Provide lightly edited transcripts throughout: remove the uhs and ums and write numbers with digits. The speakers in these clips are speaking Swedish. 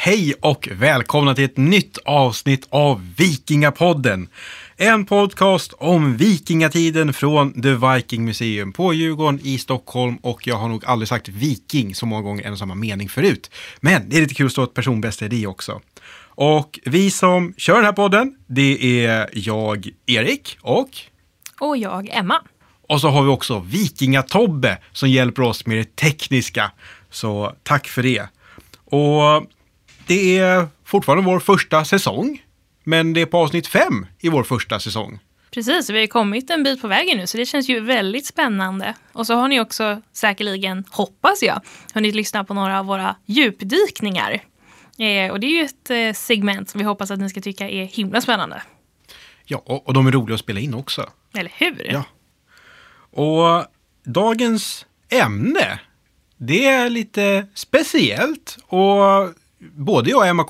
Hej och välkomna till ett nytt avsnitt av Vikingapodden. En podcast om vikingatiden från The Viking Museum på Djurgården i Stockholm. Och jag har nog aldrig sagt viking så många gånger en och samma mening förut. Men det är lite kul att stå ett personbästa i det också. Och vi som kör den här podden, det är jag, Erik, och jag, Emma. Och så har vi också Vikingatobbe som hjälper oss med det tekniska. Så tack för det. Och det är fortfarande vår första säsong, men det är på avsnitt 5 i vår första säsong. Precis, vi har kommit en bit på vägen nu så det känns ju väldigt spännande. Och så har ni också säkerligen, hoppas jag, hunnit lyssna på några av våra djupdykningar. Och det är ju ett segment som vi hoppas att ni ska tycka är himla spännande. Ja, och de är roliga att spela in också. Eller hur? Ja. Och dagens ämne, det är lite speciellt och både jag och Emma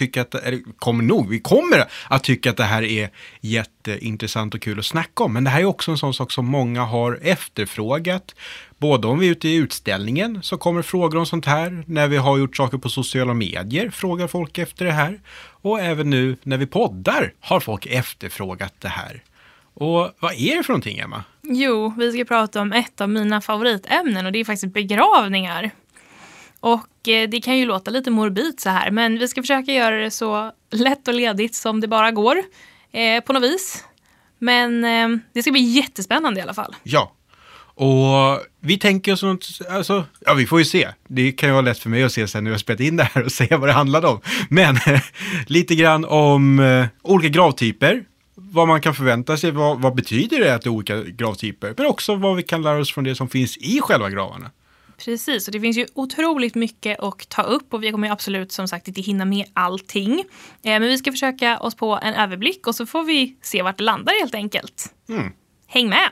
vi kommer att tycka att det här är jätteintressant och kul att snacka om. Men det här är också en sån sak som många har efterfrågat. Både om vi är ute i utställningen så kommer frågor om sånt här. När vi har gjort saker på sociala medier frågar folk efter det här. Och även nu när vi poddar har folk efterfrågat det här. Och vad är det för någonting, Emma? Jo, vi ska prata om ett av mina favoritämnen och det är faktiskt begravningar. Och det kan ju låta lite morbid så här, men vi ska försöka göra det så lätt och ledigt som det bara går på något vis. Men det ska bli jättespännande i alla fall. Ja, och vi tänker oss något, alltså, ja vi får ju se. Det kan ju vara lätt för mig att se sen när jag har spelat in det här och se vad det handlar om. Men lite grann om olika gravtyper. Vad man kan förvänta sig, vad betyder det att det är olika gravtyper. Men också vad vi kan lära oss från det som finns i själva gravarna. Precis, och det finns ju otroligt mycket att ta upp och vi kommer ju absolut som sagt inte hinna med allting. Men vi ska försöka oss på en överblick och så får vi se vart det landar helt enkelt. Häng med!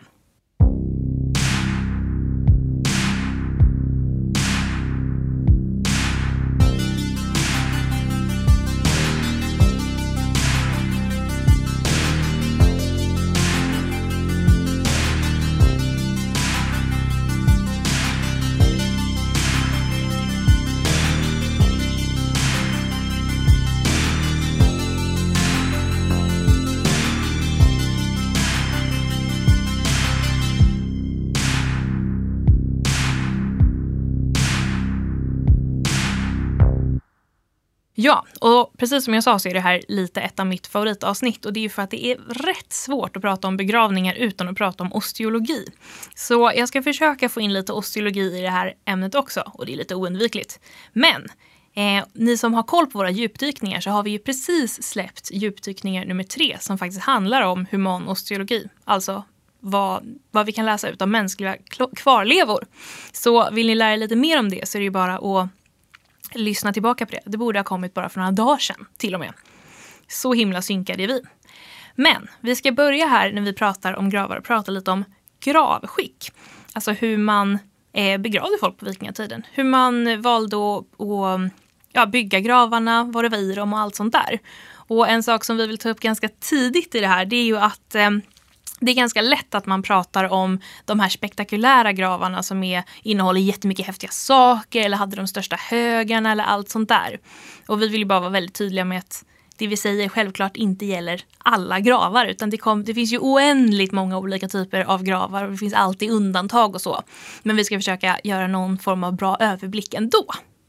Ja, och precis som jag sa så är det här lite ett av mitt favoritavsnitt och det är ju för att det är rätt svårt att prata om begravningar utan att prata om osteologi. Så jag ska försöka få in lite osteologi i det här ämnet också och det är lite oundvikligt. Men ni som har koll på våra djupdykningar så har vi ju precis släppt djupdykningar nummer 3 som faktiskt handlar om human osteologi. Alltså vad vi kan läsa ut av mänskliga kvarlevor. Så vill ni lära er lite mer om det så är det ju bara att lyssna tillbaka på det. Det borde ha kommit bara för några dagar sedan till och med. Så himla synkade är vi. Men vi ska börja här när vi pratar om gravar och prata lite om gravskick. Alltså hur man begravde folk på vikingatiden. Hur man valde att bygga gravarna, vad det var i dem och allt sånt där. Och en sak som vi vill ta upp ganska tidigt i det här det är ju att det är ganska lätt att man pratar om de här spektakulära gravarna som innehåller jättemycket häftiga saker eller hade de största högarna eller allt sånt där. Och vi vill ju bara vara väldigt tydliga med att det vi säger självklart inte gäller alla gravar utan det finns ju oändligt många olika typer av gravar och det finns alltid undantag och så. Men vi ska försöka göra någon form av bra överblick ändå.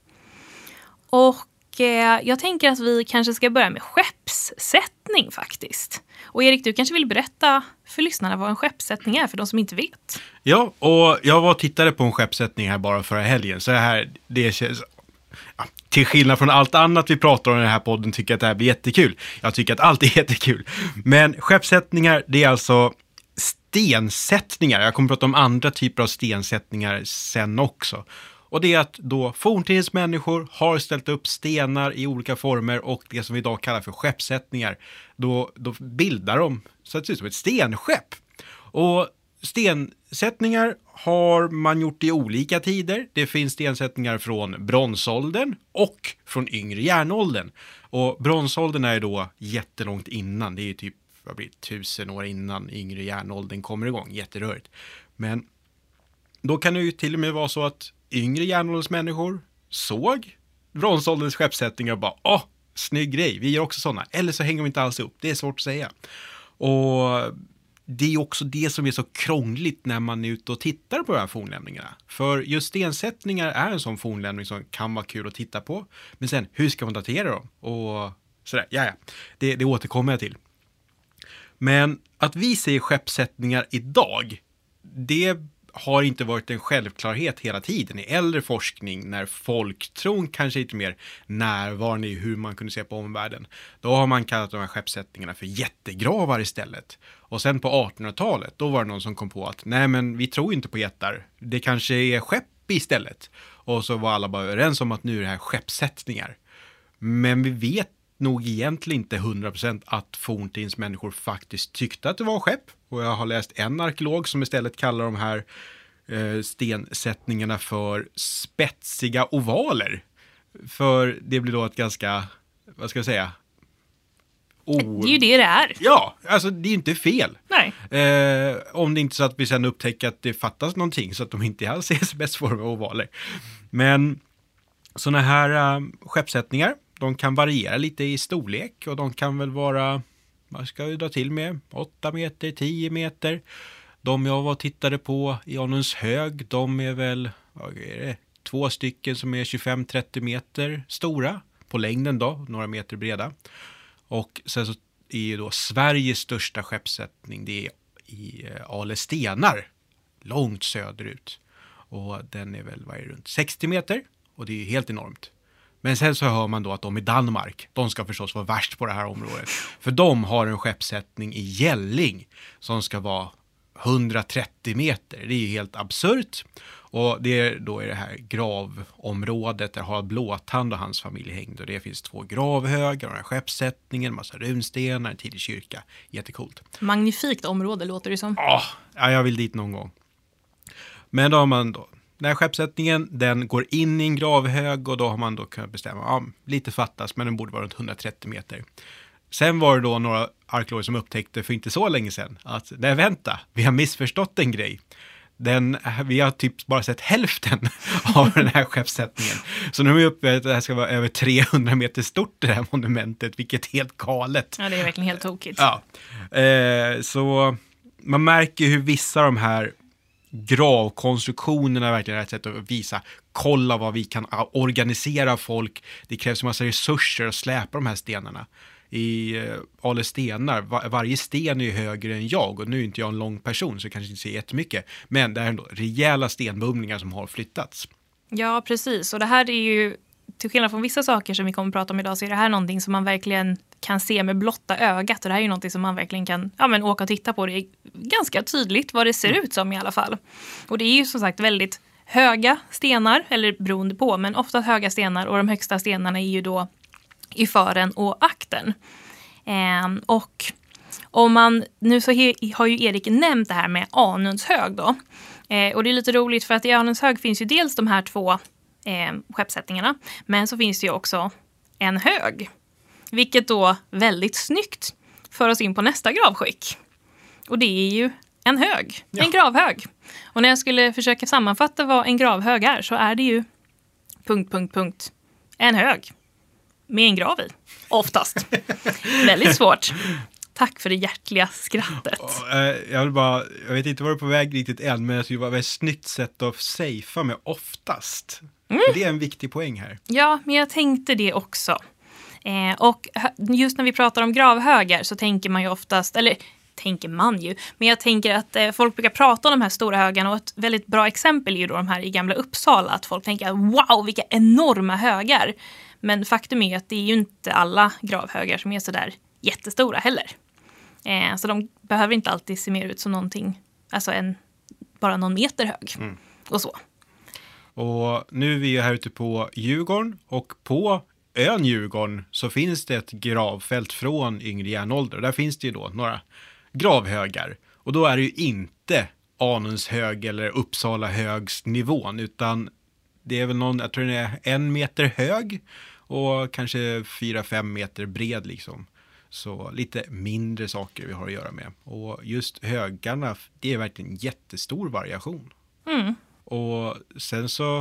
Och jag tänker att vi kanske ska börja med skeppssättning faktiskt. Och Erik, du kanske vill berätta för lyssnarna vad en skeppssättning är för de som inte vet. Ja, och jag var och tittade på en skeppssättning här bara förra helgen. Så det känns, till skillnad från allt annat vi pratar om i den här podden tycker jag att det här blir jättekul. Jag tycker att allt är jättekul. Men skeppssättningar, det är alltså stensättningar. Jag kommer att prata om andra typer av stensättningar sen också. Och det är att då forntidens människor har ställt upp stenar i olika former och det som vi idag kallar för skeppssättningar. Då bildar de så att det ser ut som ett stenskepp. Och stensättningar har man gjort i olika tider. Det finns stensättningar från bronsåldern och från yngre järnåldern. Och bronsåldern är då jättelångt innan. Det är typ 1000 år innan yngre järnåldern kommer igång. Jätterörigt. Men då kan det ju till och med vara så att yngre järnåldersmänniskor såg bronsålderns skeppssättningar och bara, snygg grej, vi gör också sådana. Eller så hänger de inte alls upp, det är svårt att säga. Och det är också det som är så krångligt när man är ute och tittar på de här fornlämningarna. För just stensättningar är en sån fornlämning som kan vara kul att titta på. Men sen, hur ska man datera dem? Och sådär, det återkommer jag till. Men att vi ser skeppssättningar idag, det har inte varit en självklarhet hela tiden. I äldre forskning, när folktron kanske lite mer närvarande i hur man kunde se på omvärlden, då har man kallat de här skeppssättningarna för jättegravar istället. Och sen på 1800-talet, då var det någon som kom på att nej, men vi tror inte på jättar. Det kanske är skepp istället. Och så var alla bara överens om att nu är det här skeppssättningar. Men vi vet nog egentligen inte 100% att forntidens människor faktiskt tyckte att det var skepp. Och jag har läst en arkeolog som istället kallar de här stensättningarna för spetsiga ovaler. För det blir då ett ganska, vad ska jag säga? Det är ju det är. Ja, alltså det är inte fel. Nej. Om det inte är så att vi sen upptäcker att det fattas någonting så att de inte alls är spetsformiga ovaler. Men sådana här skeppssättningar, de kan variera lite i storlek och de kan väl vara, vad ska vi dra till med, 8 meter, 10 meter. De jag var och tittade på i Anundshög, de är väl, vad är det, 2 stycken som är 25-30 meter stora på längden då, några meter breda. Och sen så är ju då Sveriges största skeppssättning, det är i Ale stenar, långt söderut. Och den är väl runt 60 meter och det är ju helt enormt. Men sen så hör man då att de i Danmark, de ska förstås vara värst på det här området. För de har en skeppssättning i Gälling som ska vara 130 meter. Det är ju helt absurt. Och det är då i det här gravområdet där Harald Blåtand och hans familj hängde. Och det finns 2 gravhögar och en skeppssättning, en massa runstenar, en tidig kyrka. Jättecoolt. Magnifikt område låter det som. Ja, jag vill dit någon gång. Men då har man då, den här skeppssättningen, den går in i en gravhög och då har man då kunnat bestämma, lite fattas men den borde vara runt 130 meter. Sen var det då några arkeologer som upptäckte för inte så länge sedan att, nej vänta, vi har missförstått en grej. Vi har typ bara sett hälften av den här skeppssättningen. Så nu är vi uppe att det här ska vara över 300 meter stort det här monumentet, vilket är helt galet. Ja, det är verkligen helt tokigt. Ja, så man märker hur vissa av de här gravkonstruktionerna verkligen är ett sätt att visa, kolla vad vi kan organisera folk. Det krävs en massa resurser att släpa de här stenarna. I Ale stenar, varje sten är ju högre än jag och nu är inte jag en lång person så jag kanske inte ser jättemycket. Men det är ändå rejäla stenbumlingar som har flyttats. Ja, precis. Och det här är ju, till skillnad från vissa saker som vi kommer att prata om idag, så är det här någonting som man verkligen kan se med blotta ögat. Och det här är ju någonting som man verkligen kan åka och titta på. Det är ganska tydligt vad det ser ut som i alla fall. Och det är ju som sagt väldigt höga stenar, eller beroende på, men ofta höga stenar. Och de högsta stenarna är ju då i fören och akten. Och om man, nu så har ju Erik nämnt det här med Anundshög då. Och det är lite roligt för att i Anundshög finns ju dels de här 2 skeppssättningarna. Men så finns det ju också en hög. Vilket då väldigt snyggt för oss in på nästa gravskick. Och det är ju en hög, en gravhög. Och när jag skulle försöka sammanfatta vad en gravhög är så är det ju ... en hög. Med en grav i, oftast. Väldigt svårt. Tack för det hjärtliga skrattet. Jag vet inte var du är på väg riktigt än, men det var ett väldigt snyggt sätt att safea med oftast. Det är en viktig poäng här. Ja, men jag tänkte det också. Och just när vi pratar om gravhögar så tänker man ju oftast, eller tänker man ju, men jag tänker att folk brukar prata om de här stora högarna och ett väldigt bra exempel är ju då de här i Gamla Uppsala, att folk tänker wow, vilka enorma högar. Men faktum är att det är ju inte alla gravhögar som är så där jättestora heller. Så de behöver inte alltid se mer ut som någonting, alltså bara någon meter hög. Och så. Och nu är vi här ute på Djurgården och på ön Djurgården så finns det ett gravfält från yngre järnålder. Och där finns det ju då några gravhögar. Och då är det ju inte Anundshög eller Uppsala högs nivån, utan det är väl jag tror det är 1 meter hög och kanske 4-5 meter bred liksom. Så lite mindre saker vi har att göra med. Och just högarna, det är verkligen jättestor variation. Och sen så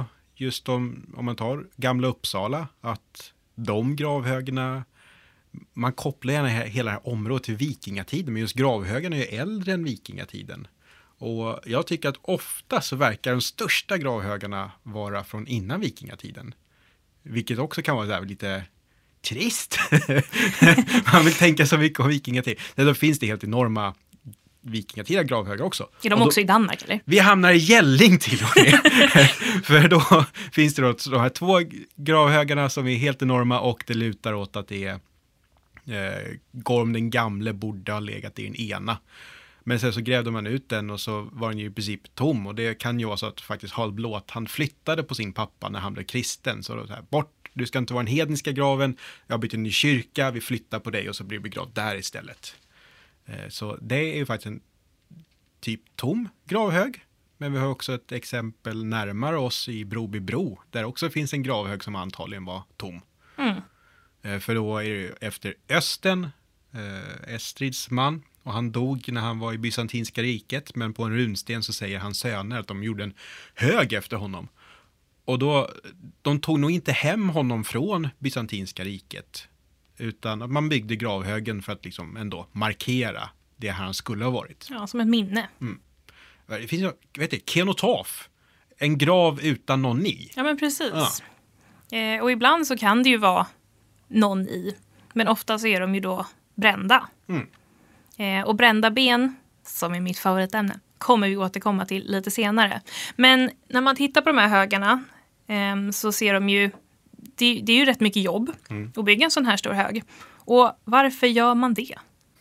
just om man tar Gamla Uppsala, att de gravhögarna, man kopplar gärna hela det här området till vikingatiden, men just gravhögarna är ju äldre än vikingatiden. Och jag tycker att ofta så verkar de största gravhögarna vara från innan vikingatiden. Vilket också kan vara så här lite trist. Man vill tänka så mycket om vikingatid. Då finns det helt enorma vikingatida gravhögar också. Är de också i Danmark eller? Vi hamnar i Gälling till och med. För då finns det då de här 2 gravhögarna som är helt enorma och det lutar åt att det är Gorm den gamle borde ha legat i den ena. Men sen så grävde man ut den och så var den ju i princip tom. Och det kan ju vara så att faktiskt Harald Blåt, han flyttade på sin pappa när han blev kristen. Så då så här, bort, du ska inte vara den hedniska graven. Jag har bytt en ny kyrka, vi flyttar på dig och så blir du begravd där istället. Så det är ju faktiskt en typ tom gravhög. Men vi har också ett exempel närmare oss i Brobybro. Där också finns en gravhög som antagligen var tom. För då är det efter Östen, Estrids man. Och han dog när han var i Bysantinska riket. Men på en runsten så säger hans söner att de gjorde en hög efter honom. Och då, de tog nog inte hem honom från Bysantinska riket. Utan att man byggde gravhögen för att liksom ändå markera det han skulle ha varit. Ja, som ett minne. Det finns ju, kenotaf. En grav utan någon i. Ja, men precis. Ja. Och ibland så kan det ju vara någon i. Men ofta så är de ju då brända. Och brända ben, som är mitt favoritämne, kommer vi återkomma till lite senare. Men när man tittar på de här högarna så ser de ju, det är ju rätt mycket jobb att bygga en sån här stor hög. Och varför gör man det?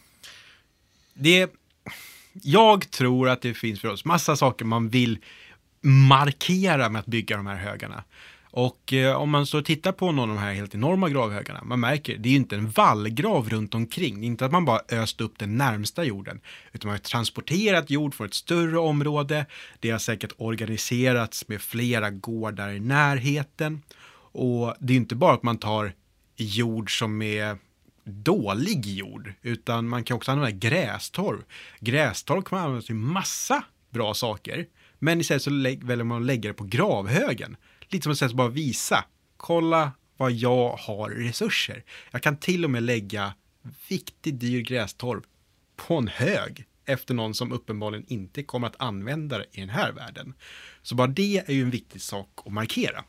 Jag tror att det finns för oss massa saker man vill markera med att bygga de här högarna. Och om man så tittar på någon av de här helt enorma gravhögarna, man märker, det är ju inte en vallgrav runt omkring. Det är inte att man bara öst upp den närmsta jorden, utan man har transporterat jord från ett större område. Det har säkert organiserats med flera gårdar i närheten. Och det är inte bara att man tar jord som är dålig jord, utan man kan också använda grästorv. Grästorv kan man använda till massa bra saker, men istället så väljer man att lägga det på gravhögen. Lite som ett sätt att bara visa, kolla vad jag har resurser. Jag kan till och med lägga viktigt dyr grästorv på en hög efter någon som uppenbarligen inte kommer att använda det i den här världen. Så bara det är ju en viktig sak att markera.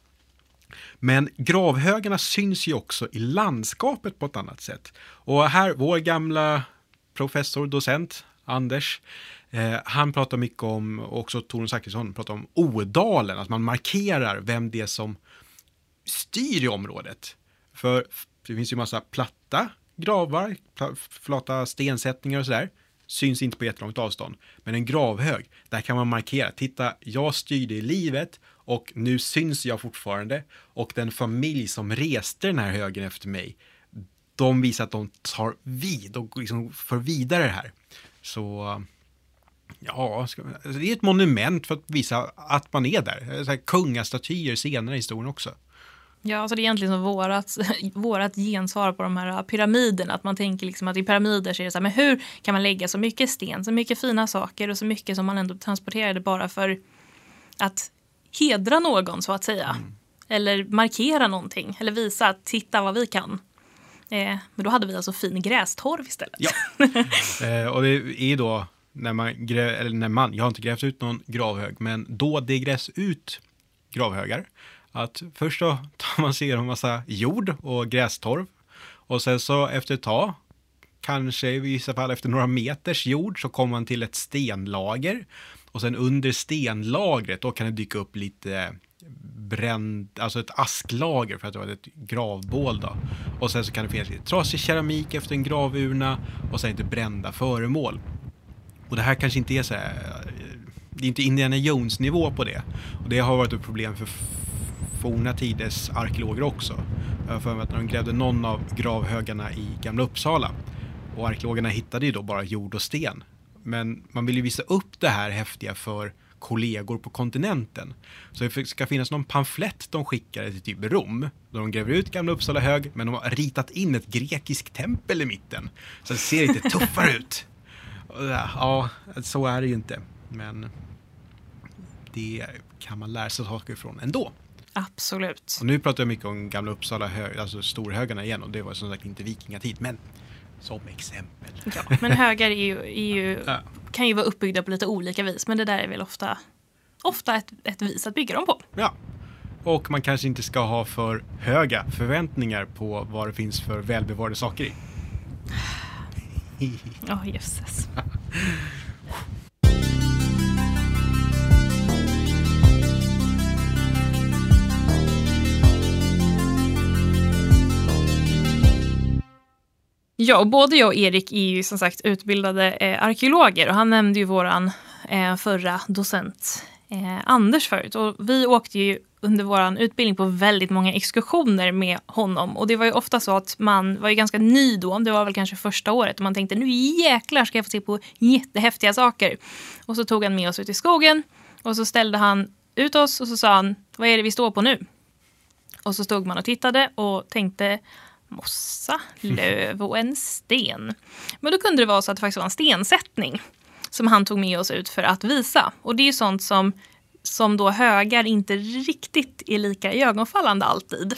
Men gravhögarna syns ju också i landskapet på ett annat sätt. Och här, vår gamla professor, docent, Anders, han pratar mycket om, och också Torun Zachrisson pratar om Odalen, att man markerar vem det är som styr i området. För det finns ju massa platta gravar, flata stensättningar och sådär. Syns inte på jättelångt avstånd. Men en gravhög, där kan man markera. Titta, jag styrde i livet och nu syns jag fortfarande. Och den familj som reste den här högen efter mig, de visar att de tar vid och liksom för vidare det här. Så ja, det är ett monument för att visa att man är där. Så här kungastatyer senare i historien också. Ja, alltså det är egentligen som vårat gensvar på de här pyramiderna. Att man tänker liksom att i pyramider så är det så här, men hur kan man lägga så mycket sten, så mycket fina saker och så mycket som man ändå transporterade bara för att hedra någon så att säga. Eller markera någonting, eller visa att titta vad vi kan. Men då hade vi alltså fin grästorv istället. Ja, och det är då jag har inte grävt ut någon gravhög, men då det grävs ut gravhögar, att först då tar man sig en massa jord och grästorv och sen så efter ett tag, kanske i vissa fall efter några meters jord, så kommer man till ett stenlager och sen under stenlagret då kan det dyka upp lite alltså ett asklager för att det var ett gravbål då. Och sen så kan det finnas lite trasig keramik efter en gravurna och sen lite brända föremål. Och det här kanske inte är så här, det är inte Indiana Jones nivå på det. Och det har varit ett problem för forna tiders arkeologer också. Jag har för mig att när de grävde någon av gravhögarna i Gamla Uppsala och arkeologerna hittade ju då bara jord och sten. Men man vill ju visa upp det här häftiga för kollegor på kontinenten. Så det ska finnas någon pamflett de skickade till typ Rom. Då de gräver ut Gamla Uppsala hög, men de har ritat in ett grekiskt tempel i mitten. Så det ser lite tuffare ut. Ja, så är det ju inte. Men det kan man lära sig saker ifrån ändå. Absolut. Och nu pratar jag mycket om gamla Uppsala, alltså storhögarna igen, och det var som sagt inte vikingatid, men som exempel. Ja, men högar kan ju vara uppbyggda på lite olika vis, men det där är väl ofta ett vis att bygga dem på. Ja, och man kanske inte ska ha för höga förväntningar på vad det finns för välbevarade saker i. Ja, jösses. Ja, både jag och Erik är ju som sagt utbildade arkeologer, och han nämnde ju våran förra docent Anders förut. Och vi åkte ju under våran utbildning på väldigt många exkursioner med honom, och det var ju ofta så att man var ju ganska ny då, det var väl kanske första året, och man tänkte nu jäklar ska jag få se på jättehäftiga saker. Och så tog han med oss ut i skogen, och så ställde han ut oss och så sa han, vad är det vi står på nu? Och så stod man och tittade och tänkte, mossa, löv och en sten. Men då kunde det vara så att det faktiskt var en stensättning som han tog med oss ut för att visa. Och det är ju sånt som då högar inte riktigt är lika ögonfallande alltid.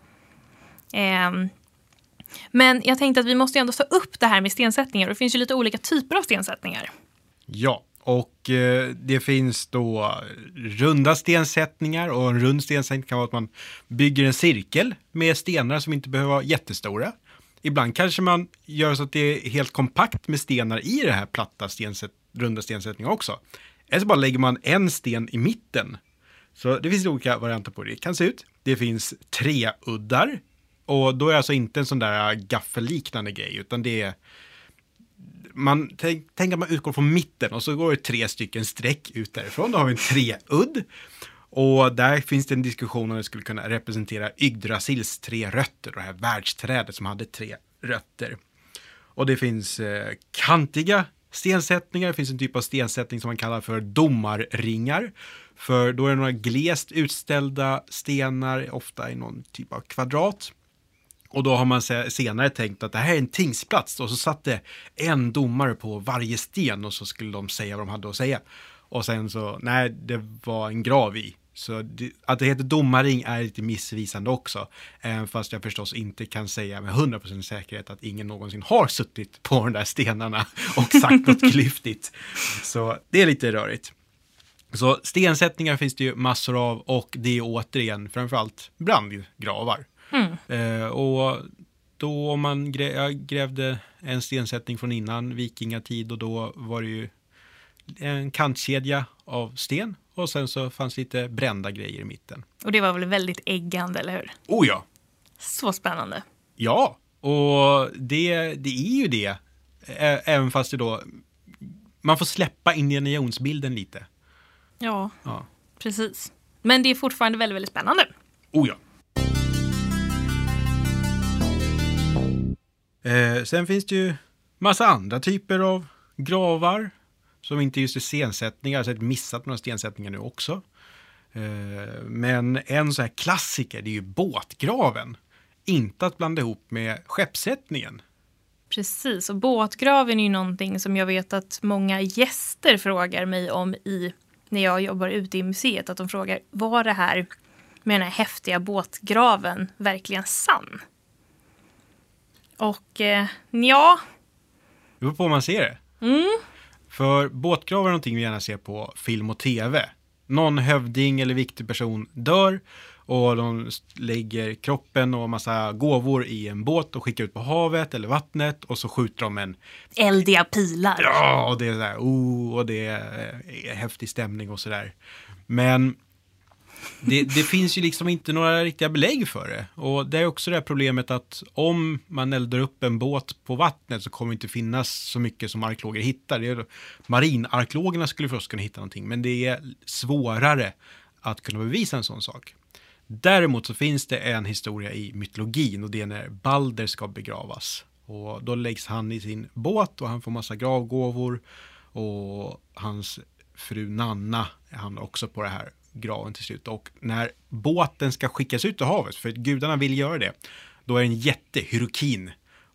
Men jag tänkte att vi måste ändå ta upp det här med stensättningar. Det finns ju lite olika typer av stensättningar. Ja, och det finns då runda stensättningar, och en rund stensättning kan vara att man bygger en cirkel med stenar som inte behöver vara jättestora. Ibland kanske man gör så att det är helt kompakt med stenar i det här platta runda stensättningar också. Eller så bara lägger man en sten i mitten. Så det finns olika varianter på det. Det kan se ut. Det finns treuddar, och då är det alltså inte en sån där gaffelliknande grej, utan det är tänk att man utgår från mitten och så går det 3 stycken streck ut därifrån. Då har vi en treudd. Och där finns det en diskussion om det skulle kunna representera Yggdrasils 3 rötter. Det här världsträdet som hade 3 rötter. Och det finns kantiga stensättningar. Det finns en typ av stensättning som man kallar för domarringar. För då är det några glest utställda stenar, ofta i någon typ av kvadrat. Och då har man senare tänkt att det här är en tingsplats. Och så satt det en domare på varje sten och så skulle de säga vad de hade att säga. Och sen så, nej, det var en grav i. Så att det heter domarring är lite missvisande också. Fast jag förstås inte kan säga med 100% säkerhet att ingen någonsin har suttit på de där stenarna och sagt något klyftigt. Så det är lite rörigt. Så stensättningar finns det ju massor av, och det är återigen framförallt brandgravar. Och då om man grävde en stensättning från innan vikingatid, och då var det ju en kantkedja av sten, och sen så fanns lite brända grejer i mitten. Och det var väl väldigt äggande, eller hur? Oh ja! Så spännande. Ja, och det är ju det. Även fast det då, man får släppa Indiana Jones-bilden lite. Ja, precis. Men det är fortfarande väldigt, väldigt spännande. Oh ja. Sen finns det ju massa andra typer av gravar som inte just är stensättningar. Jag har missat några stensättningar nu också. Men en så här klassiker, det är ju båtgraven. Inte att blanda ihop med skeppssättningen. Precis, och båtgraven är ju någonting som jag vet att många gäster frågar mig om när jag jobbar ute i museet. Att de frågar, var det här med den här häftiga båtgraven verkligen sann? Och ja. Det beror på om man ser det. För båtgravar är någonting vi gärna ser på film och tv. Någon hövding eller viktig person dör, och de lägger kroppen och massa gåvor i en båt och skickar ut på havet eller vattnet, och så skjuter de en eldiga pilar. Ja, och det är så här, och det är häftig stämning och sådär. Men det finns ju liksom inte några riktiga belägg för det. Och det är också det här problemet att om man eldar upp en båt på vattnet så kommer det inte finnas så mycket som arkeologer hittar. Marinarkeologerna skulle förstås kunna hitta någonting, men det är svårare att kunna bevisa en sån sak. Däremot så finns det en historia i mytologin, och det är när Balder ska begravas. Och då läggs han i sin båt och han får massa gravgåvor, och hans fru Nanna hamnar också på det här graven till slut. Och när båten ska skickas ut i havet, för gudarna vill göra det, då är det en jättehyrokin.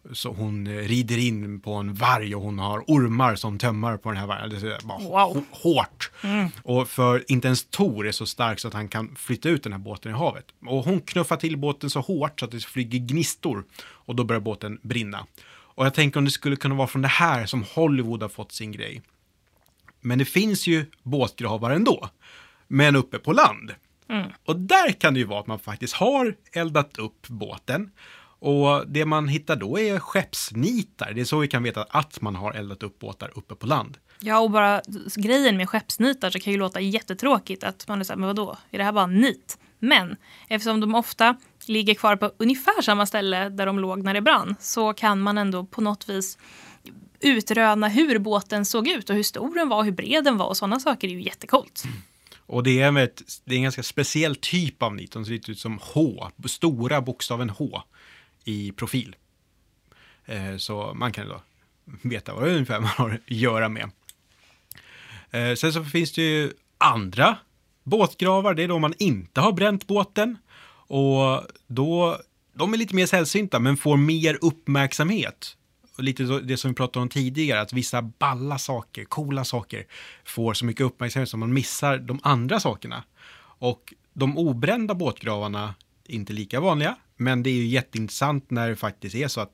Så hon rider in på en varg och hon har ormar som tömmar på den här vargen. Det är bara hårt. Och för inte ens Tor är så stark så att han kan flytta ut den här båten i havet. Och hon knuffar till båten så hårt så att det flyger gnistor. Och då börjar båten brinna. Och jag tänker om det skulle kunna vara från det här som Hollywood har fått sin grej. Men det finns ju båtgravar ändå. Men uppe på land. Och där kan det ju vara att man faktiskt har eldat upp båten. Och det man hittar då är skeppsnitar. Det är så vi kan veta att man har eldat upp båtar uppe på land. Ja, och bara grejen med skeppsnitar så kan ju låta jättetråkigt att man är så här, men vadå? Är det här bara nit? Men eftersom de ofta ligger kvar på ungefär samma ställe där de låg när det brann så kan man ändå på något vis utröna hur båten såg ut och hur stor den var och hur bred den var och sådana saker är ju jättekult. Och det är en ganska speciell typ av nit. De ser ut som H, stora bokstaven H i profil. Så man kan då veta vad det ungefär man har att göra med. Sen så finns det ju andra båtgravar. Det är då man inte har bränt båten. Och då, de är lite mer sällsynta men får mer uppmärksamhet. Och lite det som vi pratade om tidigare, att vissa balla saker, coola saker får så mycket uppmärksamhet som man missar de andra sakerna. Och de obrända båtgravarna är inte lika vanliga, men det är ju jätteintressant när det faktiskt är så att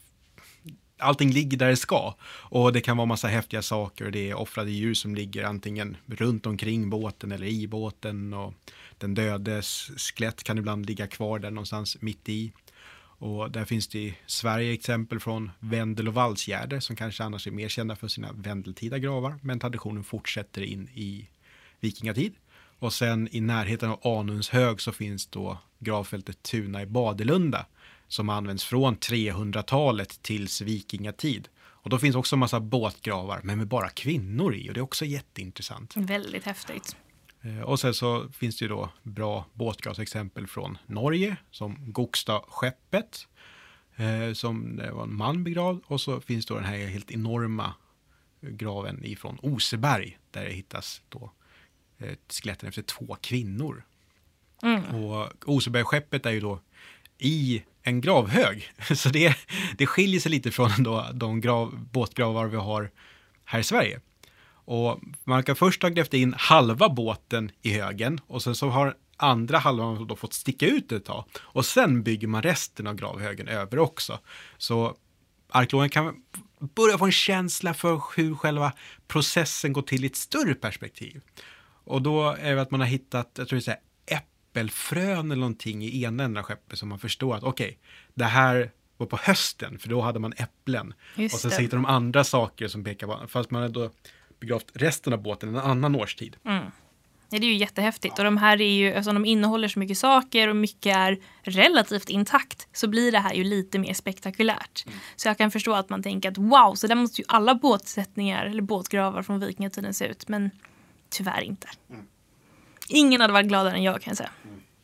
allting ligger där det ska. Och det kan vara massa häftiga saker och det är offrade djur som ligger antingen runt omkring båten eller i båten. Och den dödes skelett kan ibland ligga kvar där någonstans mitt i. Och där finns det i Sverige exempel från Vendel och Valsgärde som kanske annars är mer kända för sina vendeltida gravar. Men traditionen fortsätter in i vikingatid. Och sen i närheten av Anundshög så finns då gravfältet Tuna i Badelunda som används från 300-talet tills vikingatid. Och då finns också en massa båtgravar men med bara kvinnor i och det är också jätteintressant. Väldigt häftigt. Och sen så finns det ju då bra båtgravsexempel från Norge som Gokstad-skeppet som det var en man begravd och så finns då den här helt enorma graven ifrån Oseberg där det hittas då skeletten efter 2 kvinnor. Och Oseberg-skeppet är ju då i en gravhög så det skiljer sig lite från då de båtgravar vi har här i Sverige. Och man kan först ha grävt in halva båten i högen och sen så har andra halvan då fått sticka ut ett tag. Och sen bygger man resten av gravhögen över också. Så arkeologen kan börja få en känsla för hur själva processen går till i ett större perspektiv. Och då är det att man har hittat, jag tror det är äppelfrön eller någonting i ena änden av skeppet som man förstår att okej, det här var på hösten för då hade man äpplen. Just och sen det. så hittar de andra saker som pekar på, fast man hade då begravt resten av båten en annan årstid. Det är ju jättehäftigt och de här är ju, eftersom de innehåller så mycket saker och mycket är relativt intakt så blir det här ju lite mer spektakulärt. Så jag kan förstå att man tänker att wow, så där måste ju alla båtsättningar eller båtgravar från vikingatiden se ut, men tyvärr inte. Ingen hade varit gladare än jag kan jag säga.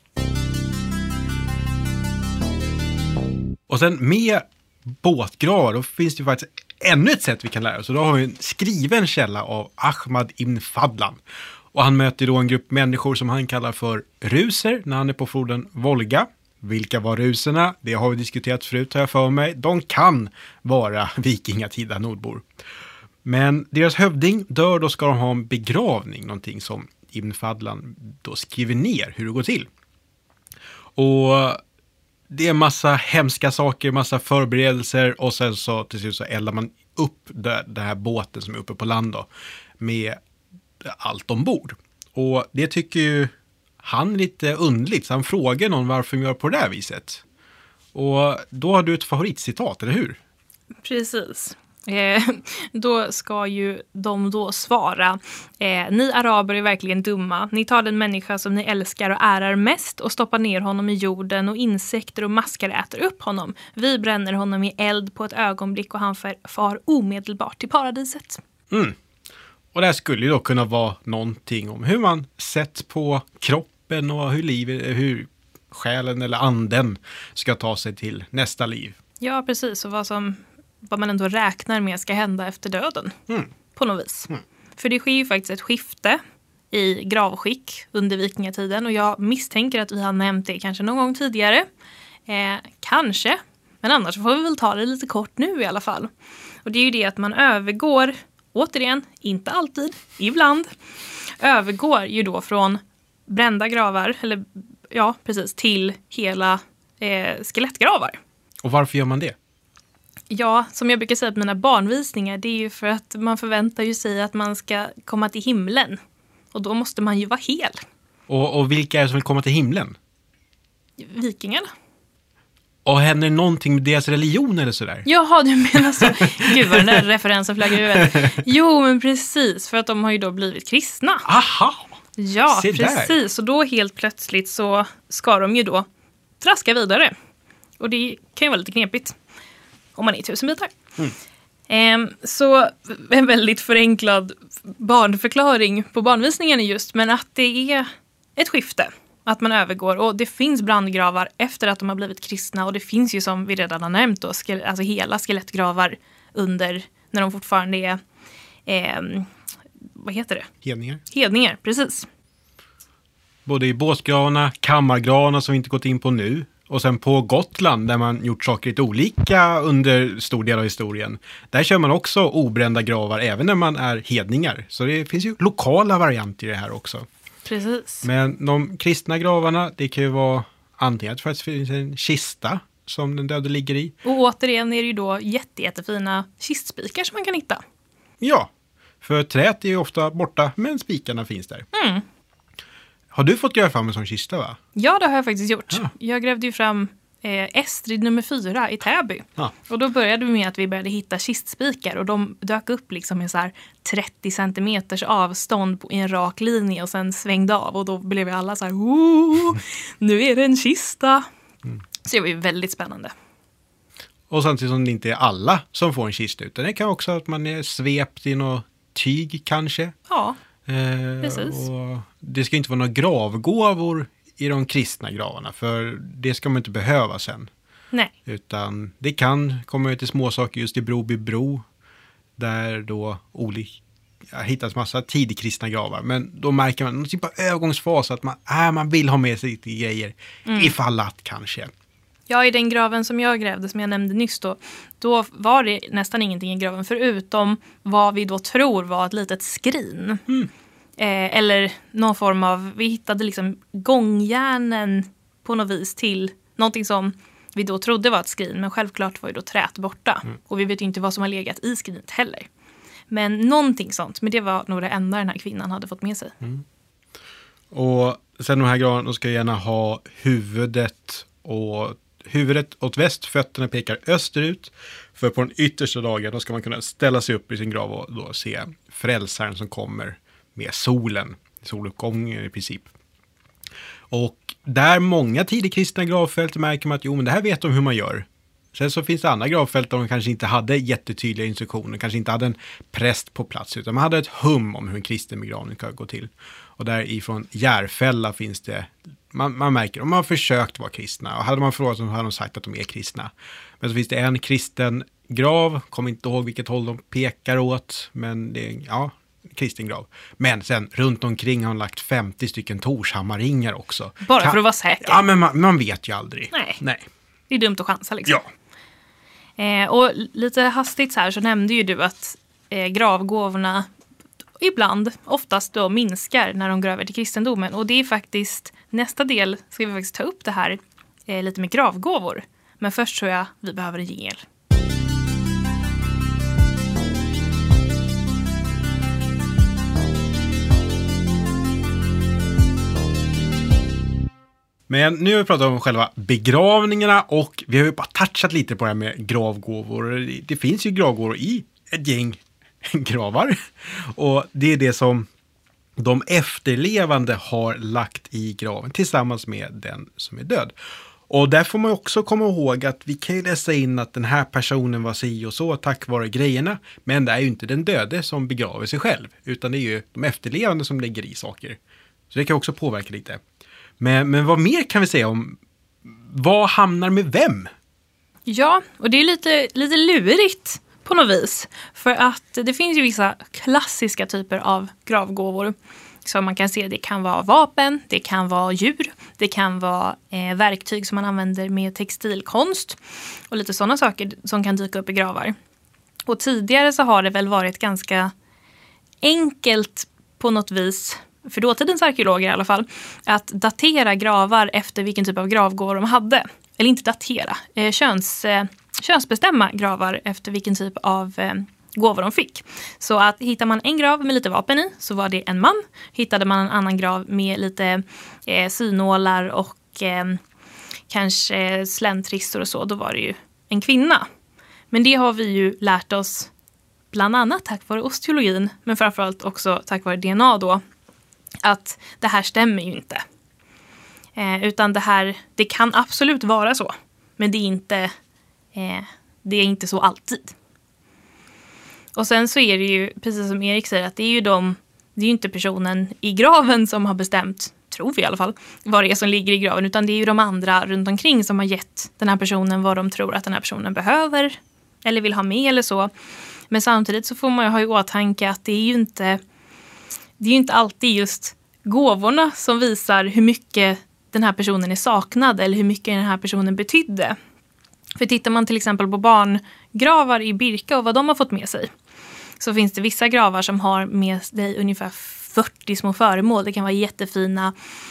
Och sen med båtgravar då finns det ju faktiskt ännu ett sätt vi kan lära oss. Så då har vi en skriven källa av Ahmad ibn Fadlan. Och han möter då en grupp människor som han kallar för ruser när han är på floden Volga. Vilka var ruserna? Det har vi diskuterat förut har jag för mig. De kan vara vikingatida nordbor. Men deras hövding dör, då ska de ha en begravning. Någonting som Ibn Fadlan då skriver ner hur det går till. Och det är massa hemska saker, massa förberedelser och sen så till slut så eldar man upp den här båten som är uppe på land då, med allt ombord. Och det tycker ju han lite undligt, så han frågar någon varför de gör på det här viset. Och då har du ett favoritcitat, eller hur? Precis. Då ska ju de då svara ni araber är verkligen dumma. Ni tar den människa som ni älskar och ärar mest och stoppar ner honom i jorden och insekter och maskar äter upp honom. Vi bränner honom i eld på ett ögonblick och han far omedelbart till paradiset. Och det här skulle ju då kunna vara någonting om hur man sett på kroppen och hur själen eller anden ska ta sig till nästa liv. Ja, precis. Och vad man ändå räknar med ska hända efter döden. På något vis. För det sker ju faktiskt ett skifte i gravskick under vikingatiden. Och jag misstänker att vi har nämnt det kanske någon gång tidigare. Kanske. Men annars får vi väl ta det lite kort nu i alla fall. Och det är ju det att man övergår, återigen, inte alltid, ibland, övergår ju då från brända gravar, eller ja, precis, till hela skelettgravar. Och varför gör man det? Ja, som jag brukar säga på mina barnvisningar, det är ju för att man förväntar ju sig att man ska komma till himlen. Och då måste man ju vara hel. Och vilka är det som vill komma till himlen? Vikingarna. Och händer någonting med deras religion eller sådär? Jaha, du menar så. Gud vad den där referensen flaggar i huvudet. Jo, men precis. För att de har ju då blivit kristna. Aha! Ja, Se precis. Och då helt plötsligt så ska de ju då traska vidare. Och det kan ju vara lite knepigt. Om man är 1000 bitar. Så en väldigt förenklad barnförklaring på barnvisningen är just. Men att det är ett skifte. Att man övergår. Och det finns brandgravar efter att de har blivit kristna. Och det finns ju, som vi redan har nämnt då, alltså hela skelettgravar under när de fortfarande är vad heter det? Hedningar. Hedningar, precis. Både i båsgravarna, kammargravarna som vi inte gått in på nu. Och sen på Gotland där man gjort saker lite olika under stor del av historien. Där kör man också obrända gravar även när man är hedningar. Så det finns ju lokala varianter i det här också. Precis. Men de kristna gravarna, det kan ju vara antingen för att det finns en kista som den döde ligger i. Och återigen är det ju då jättefina kistspikar som man kan hitta. Ja, för träet är ju ofta borta men spikarna finns där. Mm. Har du fått gräva fram en sån kista va? Ja, det har jag faktiskt gjort. Ja. Jag grävde ju fram Estrid nummer 4 i Täby. Ja. Och då började vi med att vi började hitta kistspikar. Och de dök upp liksom i så här 30 centimeters avstånd i en rak linje. Och sen svängde av. Och då blev vi alla så här, nu är det en kista. Så det var ju väldigt spännande. Och samtidigt som det inte är alla som får en kista utan det kan också att man är svept i något tyg kanske. Ja, precis. Och det ska inte vara några gravgåvor i de kristna gravarna för det ska man inte behöva sen. Nej. Utan det kan komma ut till småsaker just i Broby bro där då hittas massa tidigkristna gravar. Men då märker man någon typ av övergångsfas att man vill ha med sig lite grejer ifall att kanske. Ja, i den graven som jag grävde, som jag nämnde nyss då var det nästan ingenting i graven förutom vad vi då tror var ett litet skrin. Eller någon form av, vi hittade liksom gångjärnen på något vis till någonting som vi då trodde var ett skrin, men självklart var ju då trät borta. Och vi vet ju inte vad som har legat i skrinet heller. Men någonting sånt, men det var nog det enda den här kvinnan hade fått med sig. Och sen de här gravarna, de ska gärna ha huvudet åt väst, fötterna pekar österut. För på den yttersta dagen då ska man kunna ställa sig upp i sin grav och då se frälsaren som kommer med soluppgången i princip. Och där många tidigkristna gravfält märker man att men det här vet de hur man gör. Sen så finns det andra gravfält där de kanske inte hade jättetydliga instruktioner, kanske inte hade en präst på plats utan man hade ett hum om hur en kristen begravning kan gå till. Och där ifrån Järfälla finns det, man märker om man har försökt vara kristna och hade man frågat så hade de sagt att de är kristna. Men så finns det en kristen grav, kommer inte ihåg vilket håll de pekar åt, men det är kristen grav. Men sen runt omkring har han lagt 50 stycken Torshammarringar också. Bara för att vara säker. Ja, men man vet ju aldrig. Nej. Det är dumt att chansa liksom. Ja. Och lite hastigt så här så nämnde ju du att gravgåvorna ibland, oftast då minskar när de går över till kristendomen. Och det är faktiskt, nästa del ska vi faktiskt ta upp det här lite med gravgåvor. Men först tror jag vi behöver en jingel. Men nu har vi pratat om själva begravningarna och vi har ju bara touchat lite på det här med gravgåvor. Det finns ju gravgåvor i ett gäng gravar och det är det som de efterlevande har lagt i graven tillsammans med den som är död. Och där får man också komma ihåg att vi kan ju läsa in att den här personen var si och så tack vare grejerna, men det är ju inte den döde som begraver sig själv, utan det är ju de efterlevande som lägger i saker. Så det kan också påverka lite. Men vad mer kan vi säga om vad hamnar med vem? Ja, och det är lite lurigt på något vis. För att det finns ju vissa klassiska typer av gravgåvor. som man kan se, det kan vara vapen, det kan vara djur, det kan vara verktyg som man använder med textilkonst och lite sådana saker som kan dyka upp i gravar. Och tidigare så har det väl varit ganska enkelt på något vis, för dåtidens arkeologer i alla fall, att datera gravar efter vilken typ av gravgård de hade. Eller inte datera, könsbestämma gravar efter vilken typ av gåvor de fick. Så att hittar man en grav med lite vapen i så var det en man. Hittade man en annan grav med lite synålar och kanske släntristor och så, då var det ju en kvinna. Men det har vi ju lärt oss bland annat tack vare osteologin, men framförallt också tack vare DNA då, att det här stämmer ju inte. Utan det kan absolut vara så, men det är inte så alltid. Och sen så är det ju, precis som Erik säger, att det är ju inte personen i graven som har bestämt, tror vi i alla fall, vad det är som ligger i graven, utan det är ju de andra runt omkring som har gett den här personen vad de tror att den här personen behöver eller vill ha med eller så. Men samtidigt så får man ju ha i åtanke att det är ju inte alltid just gåvorna som visar hur mycket den här personen är saknad eller hur mycket den här personen betydde. För tittar man till exempel på barngravar i Birka och vad de har fått med sig, så finns det vissa gravar som har med sig ungefär 40 små föremål. Det kan vara jättefina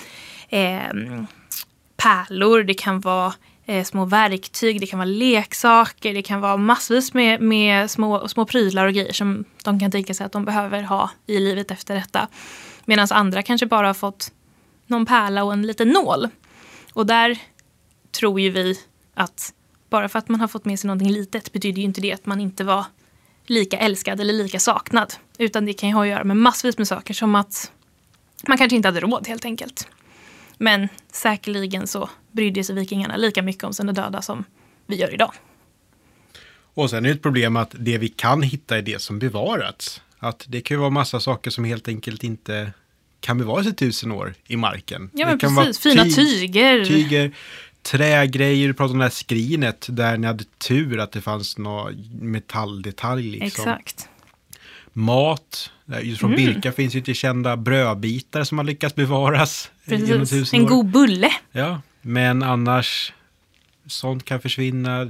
pärlor, det kan vara små verktyg, det kan vara leksaker, det kan vara massvis med små prylar och grejer som de kan tänka sig att de behöver ha i livet efter detta. Medan andra kanske bara har fått någon pärla och en liten nål. Och där tror ju vi att bara för att man har fått med sig någonting litet betyder ju inte det att man inte var lika älskad eller lika saknad. Utan det kan ju ha att göra med massvis med saker, som att man kanske inte hade råd helt enkelt. Men säkerligen så brydde sig vikingarna lika mycket om sina döda som vi gör idag. Och sen är det ett problem att det vi kan hitta är det som bevarats. Att det kan ju vara massa saker som helt enkelt inte kan bevaras i 1000 år i marken. Ja, men det kan precis. Vara Fina tyger. Trägrejer, du pratar om det här skrinet där ni hade tur att det fanns någon metalldetalj. Liksom. Exakt. Mat, just från Birka finns ju inte kända brödbitar som har lyckats bevaras. Precis, genom 1000 en år. god bulle. Ja, men annars sånt kan försvinna.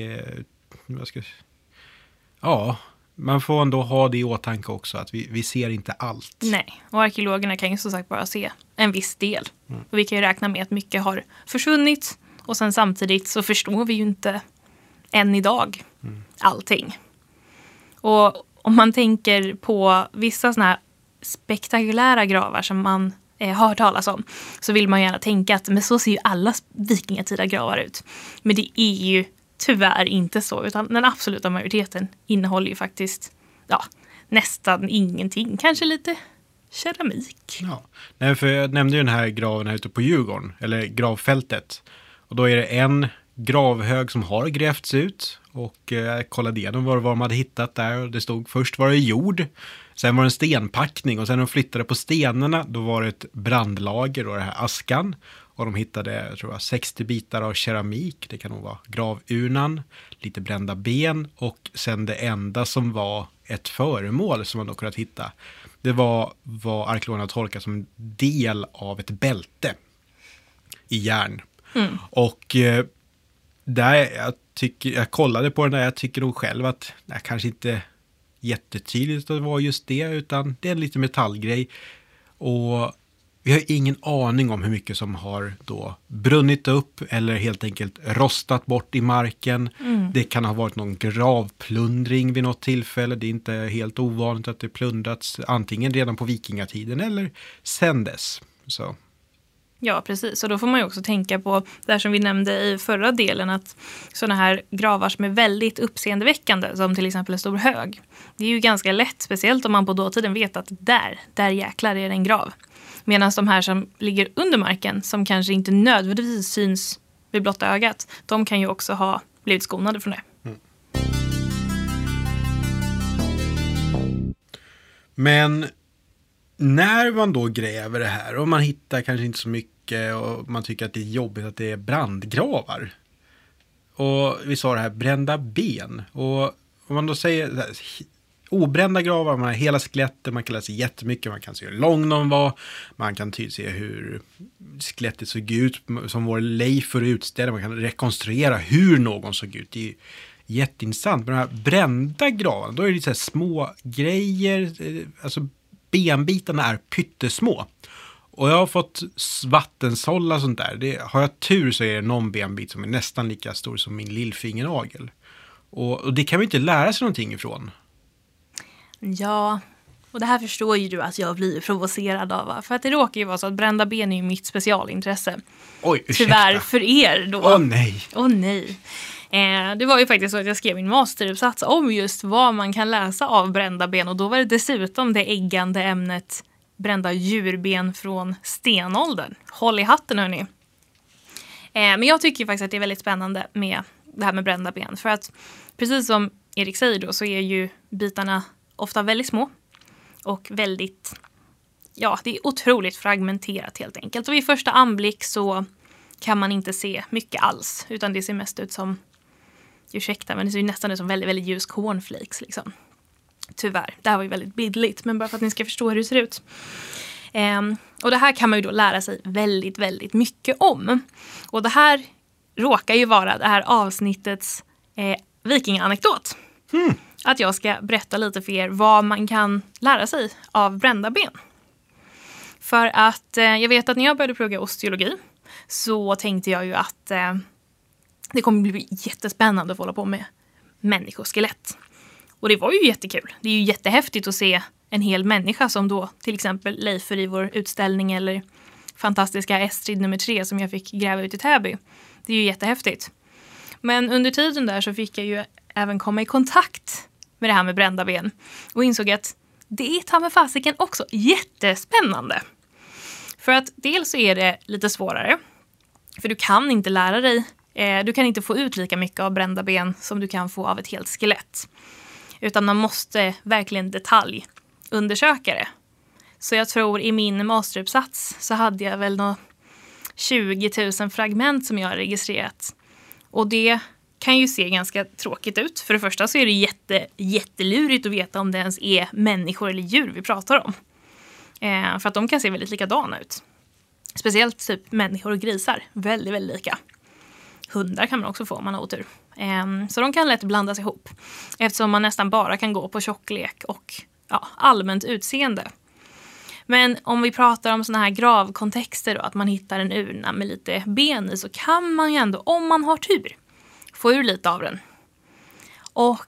Man får ändå ha det i åtanke också, att vi ser inte allt. Nej, och arkeologerna kan ju som sagt bara se en viss del. Och vi kan ju räkna med att mycket har försvunnit, och sen samtidigt så förstår vi ju inte än idag allting. Och om man tänker på vissa såna här spektakulära gravar som man har hört talas om, så vill man gärna tänka att men så ser ju alla vikingatida gravar ut. Men det är ju tyvärr inte så, utan den absoluta majoriteten innehåller ju faktiskt nästan ingenting. Kanske lite keramik. Ja. Nej, för jag nämnde ju den här graven här ute på Djurgården, eller gravfältet. Och då är det en gravhög som har grävts ut, och jag kollade igenom vad de hade hittat där, och det stod först var det jord, sen var det en stenpackning, och sen när de flyttade på stenarna då var det ett brandlager och det här askan, och de hittade 60 bitar av keramik, det kan nog vara gravurnan, lite brända ben, och sen det enda som var ett föremål som man då kunnat hitta, det var vad arkeologerna tolkar som en del av ett bälte i järn. Och jag kollade på den där, jag tycker nog själv att det kanske inte jättetydligt att det var just det, utan det är en liten metallgrej, och vi har ingen aning om hur mycket som har då brunnit upp eller helt enkelt rostat bort i marken. Det kan ha varit någon gravplundring vid något tillfälle. Det är inte helt ovanligt att det plundrats antingen redan på vikingatiden eller sen dess. Så. Ja, precis. Och då får man ju också tänka på det som vi nämnde i förra delen, att sådana här gravar som är väldigt uppseendeväckande, som till exempel en stor hög, det är ju ganska lätt, speciellt om man på dåtiden vet att där jäklar är det en grav. Medan de här som ligger under marken, som kanske inte nödvändigtvis syns vid blotta ögat, de kan ju också ha blivit skonade från det. Men när man då gräver det här och man hittar kanske inte så mycket och man tycker att det är jobbigt att det är brandgravar. Och vi sa det här brända ben. Och om man då säger obrända gravar, man har hela skelettet, man kan lära sig jättemycket, man kan se hur lång de var, man kan se hur skelettet såg ut som vår Leif för utställning, man kan rekonstruera hur någon såg ut. Det är ju jätteintressant. Men de här brända gravarna, då är det lite så här små grejer, alltså benbitarna är pyttesmå. Och jag har fått vattensålla och sånt där. Har jag tur så är det någon benbit som är nästan lika stor som min lillfingernagel. Och det kan man inte lära sig någonting ifrån. Ja, och det här förstår ju du att jag blir provocerad av. Va? För att det råkar ju vara så att brända ben är ju mitt specialintresse. Oj, ursäkta. Tyvärr för er då. Åh nej. Åh nej. Det var ju faktiskt så att jag skrev min masteruppsats om just vad man kan läsa av brända ben. Och då var det dessutom det äggande ämnet brända djurben från stenåldern. Håll i hatten hörni. Men jag tycker faktiskt att det är väldigt spännande med det här med brända ben. För att precis som Erik säger då så är ju bitarna ofta väldigt små. Och väldigt, ja det är otroligt fragmenterat helt enkelt. Och vid första anblick så kan man inte se mycket alls. Utan det ser mest ut som, ursäkta men det ser ju nästan ut som väldigt, väldigt ljus cornflakes liksom. Tyvärr, det här var ju väldigt bildligt men bara för att ni ska förstå hur det ser ut. Och det här kan man ju då lära sig väldigt, väldigt mycket om. Och det här råkar ju vara det här avsnittets vikinganekdot. Att jag ska berätta lite för er vad man kan lära sig av brända ben. För att jag vet att när jag började plugga osteologi så tänkte jag ju att det kommer bli jättespännande att få hålla på med människoskelett. Och det var ju jättekul. Det är ju jättehäftigt att se en hel människa som då till exempel Leif i vår utställning eller fantastiska Estrid nummer 3 som jag fick gräva ut i Täby. Det är ju jättehäftigt. Men under tiden där så fick jag ju även komma i kontakt med det här med brända ben. Och insåg att det är ta med fasiken också jättespännande. För att dels så är det lite svårare. För du kan inte lära dig, du kan inte få ut lika mycket av brända ben som du kan få av ett helt skelett. Utan man måste verkligen detaljundersöka det. Så jag tror i min masteruppsats så hade jag väl 20 000 fragment som jag har registrerat. Och det kan ju se ganska tråkigt ut. För det första så är det jättelurigt att veta om det ens är människor eller djur vi pratar om. För att de kan se väldigt likadana ut. Speciellt typ människor och grisar. Väldigt, väldigt lika. Hundar kan man också få om man har otur. Så de kan lätt blandas ihop. Eftersom man nästan bara kan gå på tjocklek och allmänt utseende. Men om vi pratar om såna här gravkontexter då, att man hittar en urna med lite ben i så kan man ju ändå, om man har tur, få ur lite av den. Och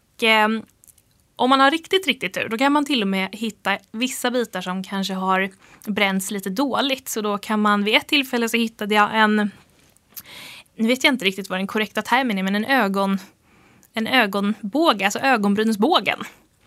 om man har riktigt tur då kan man till och med hitta vissa bitar som kanske har bränts lite dåligt. Så då kan man vid ett tillfälle så hittade jag nu vet jag inte riktigt vad den korrekta termen är, men en ögonbåge, alltså ögonbrynsbågen.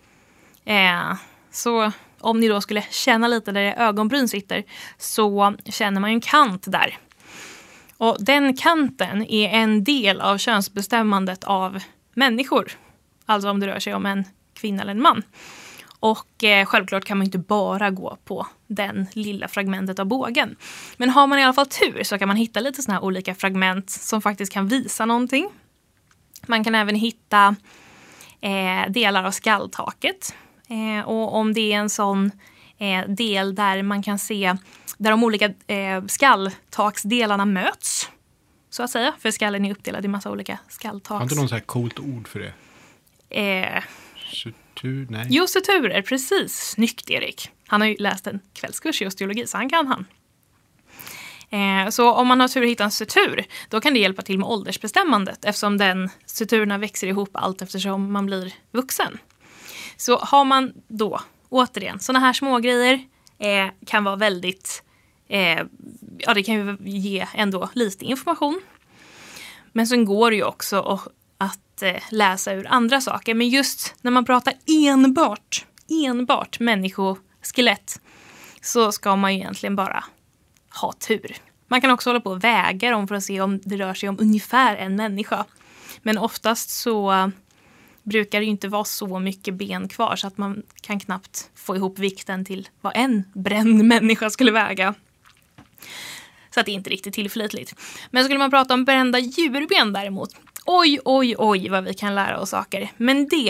Så om ni då skulle känna lite där ögonbryn sitter så känner man ju en kant där. Och den kanten är en del av könsbestämmandet av människor. Alltså om det rör sig om en kvinna eller en man. Och självklart kan man inte bara gå på den lilla fragmentet av bågen. Men har man i alla fall tur så kan man hitta lite såna här olika fragment som faktiskt kan visa någonting. Man kan även hitta delar av skalltaket. Och om det är en sån del där man kan se där de olika skalltaksdelarna möts. Så att säga, för skallen är uppdelad i massa olika skalltaks. Har inte någon så här coolt ord för det? Sutur, nej. Jo, suturer, precis. Snyggt, Erik. Han har ju läst en kvällskurs i osteologi, så han kan han. Så om man har tur att hitta en sutur, då kan det hjälpa till med åldersbestämmandet eftersom den suturerna växer ihop allt eftersom man blir vuxen. Så har man då, återigen, såna här små grejer kan vara väldigt, det kan ju ge ändå lite information. Men sen går det ju också att läsa ur andra saker. Men just när man pratar enbart människoskelett så ska man ju egentligen bara ha tur. Man kan också hålla på och väga dem för att se om det rör sig om ungefär en människa. Men oftast så brukar det ju inte vara så mycket ben kvar så att man kan knappt få ihop vikten till vad en bränd människa skulle väga. Så att det är inte riktigt tillförlitligt. Men skulle man prata om brända djurben däremot, oj vad vi kan lära oss saker. Men det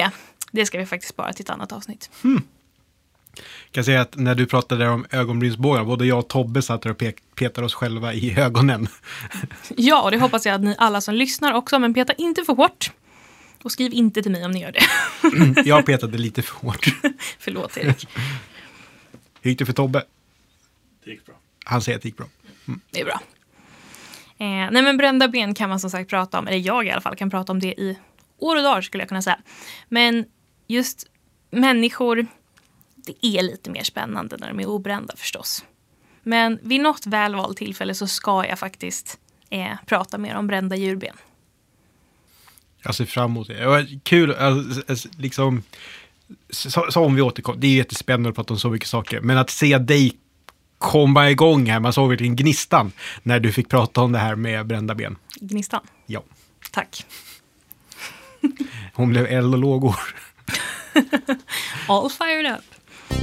Det ska vi faktiskt spara till ett annat avsnitt. Jag kan säga att när du pratade om ögonbrynsbågar, både jag och Tobbe satt där och petade oss själva i ögonen. Ja, och det hoppas jag att ni alla som lyssnar också, men peta inte för hårt. Och skriv inte till mig om ni gör det. Jag petade lite för hårt. Förlåt, Erik. Hur gick det för Tobbe? Det gick bra. Han säger att det gick bra. Det är bra. Nej, men brända ben kan man som sagt prata om, eller jag i alla fall kan prata om det i år och dagar skulle jag kunna säga. Men just människor, det är lite mer spännande när de är obrända förstås. Men vid något välvalt tillfälle så ska jag faktiskt prata mer om brända djurben. Jag ser fram emot det. Det var kul, liksom, som vi återkom, det är jättespännande att prata om så mycket saker, men att se dig komma igång här, man såg verkligen gnistan när du fick prata om det här med brända ben. Gnistan? Ja. Tack. Hon blev eld och lågor. All fired up.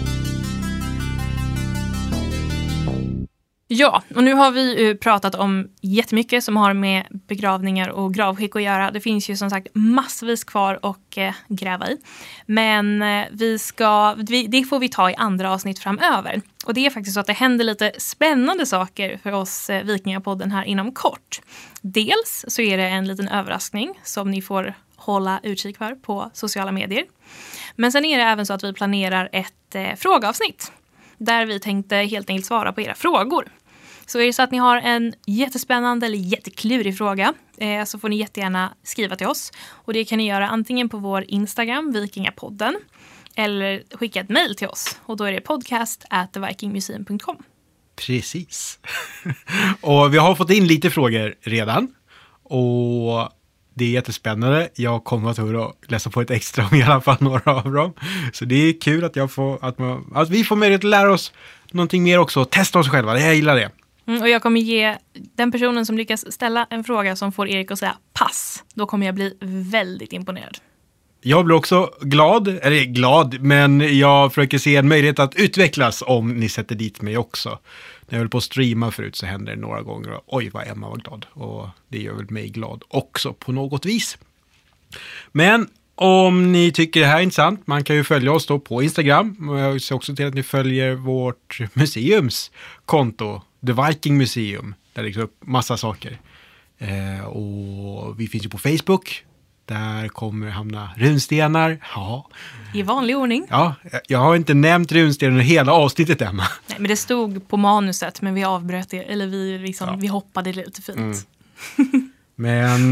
Ja, och nu har vi ju pratat om jättemycket som har med begravningar och gravskick att göra. Det finns ju som sagt massvis kvar och gräva i. Men det får vi ta i andra avsnitt framöver. Och det är faktiskt så att det händer lite spännande saker för oss Vikingapodden här inom kort. Dels så är det en liten överraskning som ni får hålla utkik för på sociala medier. Men sen är det även så att vi planerar ett frågeavsnitt där vi tänkte helt enkelt svara på era frågor. Så är det så att ni har en jättespännande eller jätteklurig fråga så får ni jättegärna skriva till oss. Och det kan ni göra antingen på vår Instagram, Vikingapodden, eller skicka ett mejl till oss. Och då är det podcast@thevikingmuseum.com. Precis. Och vi har fått in lite frågor redan. Och det är jättespännande. Jag kommer att läsa på ett extra om i alla fall några av dem. Så det är kul att att vi får möjlighet att lära oss någonting mer också. Testa oss själva, jag gillar det. Och jag kommer ge den personen som lyckas ställa en fråga som får Erik att säga pass. Då kommer jag bli väldigt imponerad. Jag blir också glad, men jag försöker se en möjlighet att utvecklas om ni sätter dit mig också. När jag höll på att streama förut så hände det några gånger och oj vad Emma var glad. Och det gör väl mig glad också på något vis. Men om ni tycker det här är intressant, man kan ju följa oss då på Instagram. Och jag ser också till att ni följer vårt museums konto, The Viking Museum. Där läggs upp massa saker. Och vi finns ju på Facebook. Där kommer hamna runstenar. Ja. I vanlig ordning. Ja, jag har inte nämnt runstenar i hela avsnittet, Emma. Nej, men det stod på manuset, men vi avbröt det. Eller vi hoppade lite fint. Men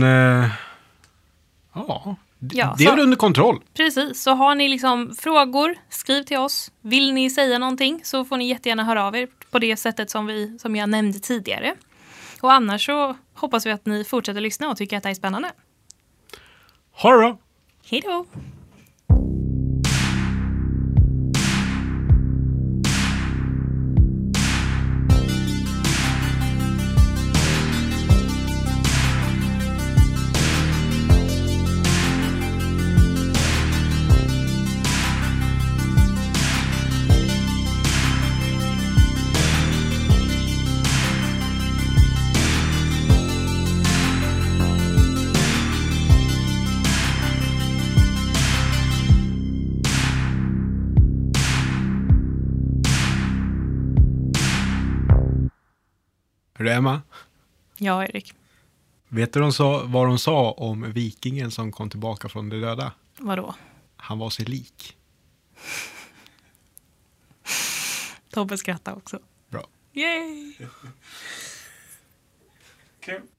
det är väl under kontroll. Precis, så har ni frågor, skriv till oss. Vill ni säga någonting så får ni jättegärna höra av er på det sättet som jag nämnde tidigare. Och annars så hoppas vi att ni fortsätter lyssna och tycker att det är spännande. Ha det bra! Hej då! Hör du, Emma? Ja, Erik. Vet du vad de sa om vikingen som kom tillbaka från de döda? Vadå? Han var sig lik. Tobbe skrattar också. Bra. Yay! Kul.